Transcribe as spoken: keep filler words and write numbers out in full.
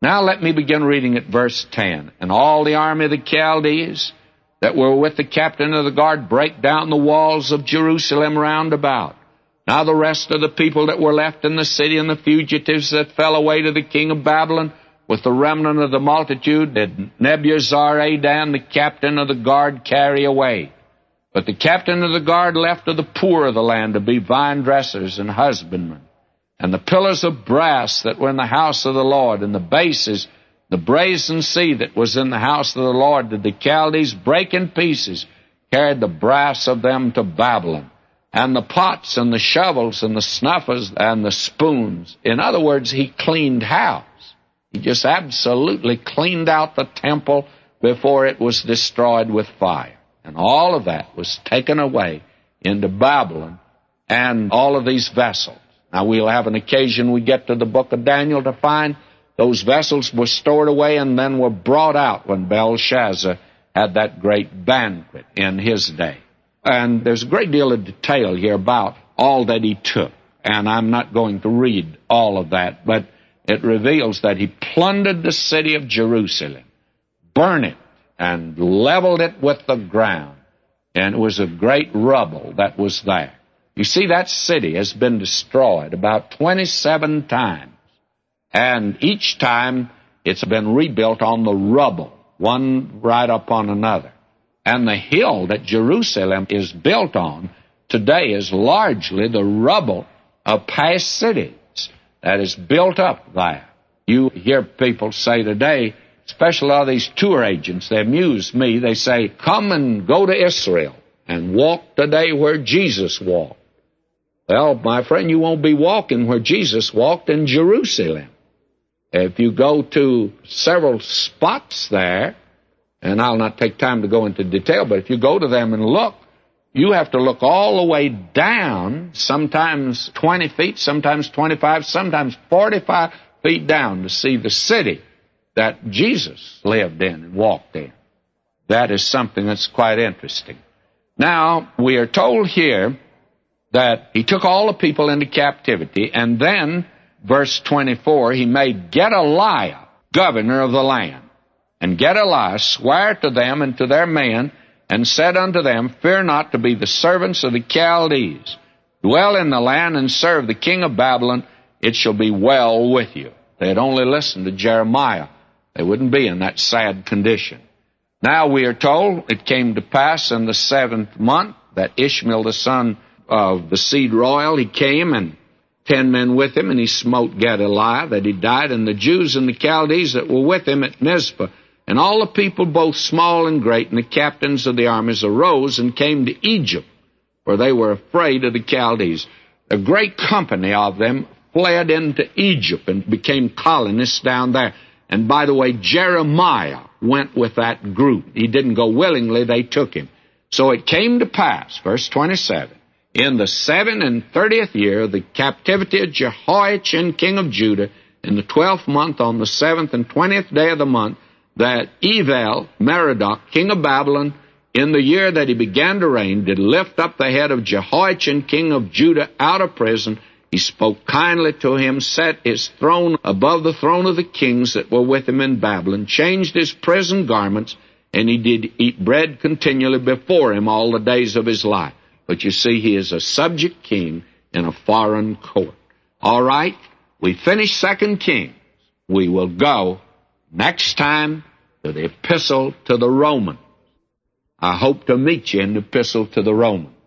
Now let me begin reading at verse ten. And all the army of the Chaldees that were with the captain of the guard brake down the walls of Jerusalem round about. Now the rest of the people that were left in the city and the fugitives that fell away to the king of Babylon, with the remnant of the multitude, did Nebuzaradan, the captain of the guard, carry away. But the captain of the guard left to the poor of the land to be vine dressers and husbandmen. And the pillars of brass that were in the house of the Lord, and the bases, the brazen sea that was in the house of the Lord, did the Chaldees break in pieces, carried the brass of them to Babylon. And the pots and the shovels and the snuffers and the spoons. In other words, he cleaned house. He just absolutely cleaned out the temple before it was destroyed with fire. And all of that was taken away into Babylon, and all of these vessels. Now, we'll have an occasion we get to the book of Daniel to find those vessels were stored away and then were brought out when Belshazzar had that great banquet in his day. And there's a great deal of detail here about all that he took. And I'm not going to read all of that, but it reveals that he plundered the city of Jerusalem, burned it, and leveled it with the ground. And it was a great rubble that was there. You see, that city has been destroyed about twenty-seven times. And each time it's been rebuilt on the rubble, one right upon another. And the hill that Jerusalem is built on today is largely the rubble of past cities that is built up there. You hear people say today, especially all these tour agents, they amuse me. They say, come and go to Israel and walk today where Jesus walked. Well, my friend, you won't be walking where Jesus walked in Jerusalem. If you go to several spots there, and I'll not take time to go into detail, but if you go to them and look, you have to look all the way down, sometimes twenty feet, sometimes twenty-five, sometimes forty-five feet down to see the city that Jesus lived in and walked in. That is something that's quite interesting. Now, we are told here that he took all the people into captivity, and then, verse twenty-four, he made Gedaliah governor of the land. And Gedaliah sware to them and to their men, and said unto them, fear not to be the servants of the Chaldees. Dwell in the land and serve the king of Babylon. It shall be well with you. They had only listened to Jeremiah. They wouldn't be in that sad condition. Now we are told it came to pass in the seventh month that Ishmael the son of the seed royal, he came, and ten men with him, and he smote Gedaliah, that he died, and the Jews and the Chaldees that were with him at Mizpah. And all the people, both small and great, and the captains of the armies arose and came to Egypt, for they were afraid of the Chaldees. A great company of them fled into Egypt and became colonists down there. And by the way, Jeremiah went with that group. He didn't go willingly, they took him. So it came to pass, verse twenty-seven, in the seven and thirtieth year of the captivity of Jehoiachin king of Judah, in the twelfth month, on the seventh and twentieth day of the month, that Evel Merodach, king of Babylon, in the year that he began to reign, did lift up the head of Jehoiachin king of Judah out of prison. He spoke kindly to him, set his throne above the throne of the kings that were with him in Babylon, changed his prison garments, and he did eat bread continually before him all the days of his life. But you see, he is a subject king in a foreign court. All right, we finished Second Kings. We will go next time to the Epistle to the Romans. I hope to meet you in the Epistle to the Romans.